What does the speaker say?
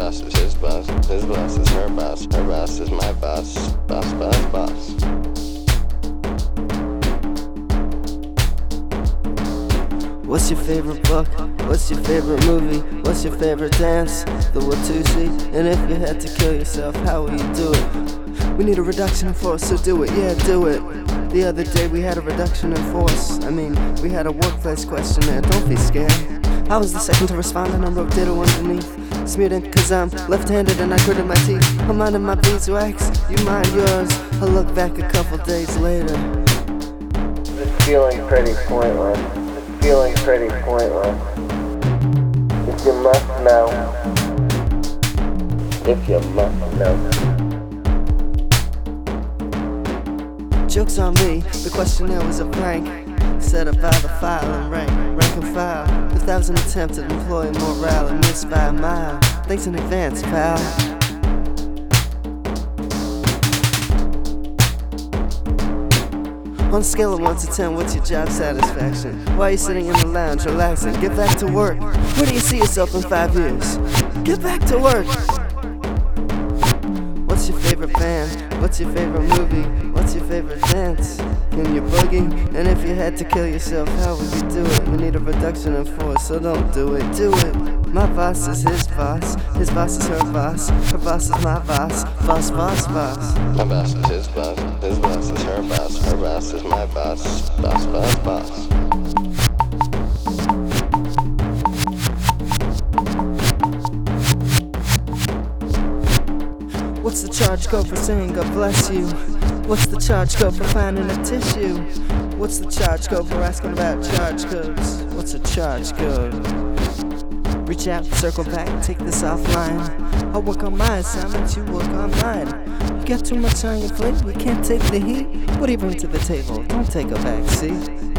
boss is his boss. His boss is her boss. Her boss is my boss. Boss, boss, boss. What's your favorite book? What's your favorite movie? What's your favorite dance? The Watusi? And if you had to kill yourself, how will you do it? We need a reduction in force, so do it, yeah, do it. The other day we had a reduction in force. I mean, we had a workplace questionnaire, don't be scared. I was the second to respond and I wrote ditto underneath. Smeared ink cause I'm left-handed and I gritted my teeth. I'm minding my beeswax, you mind yours. I look back a couple days later. It's feeling pretty pointless. It's feeling pretty pointless. If you must know. If you must know. Joke's on me, the questionnaire was a prank. Set up by the file and rank and file. 1,000 attempted employee morale and missed by a mile. Thanks in advance, pal. On a scale of 1 to 10, what's your job satisfaction? Why are you sitting in the lounge relaxing? Get back to work. Where do you see yourself in 5 years? Get back to work. What's your favorite band? What's your favorite movie? What's your favorite dance? Can you boogie? And if you had to kill yourself, how would you do it? We need a reduction in force, so don't do it, do it. My boss is his boss is her boss is my boss, boss, boss, boss. My boss is his boss is her boss is my boss, boss, boss, boss. What's the charge code for saying God bless you? What's the charge code for finding a tissue? What's the charge code for asking about charge codes? What's a charge code? Reach out, circle back, take this offline. I'll work on my assignment, you work on mine. You got too much on your plate, you can't take the heat. What do you bring to the table? Don't take a back seat.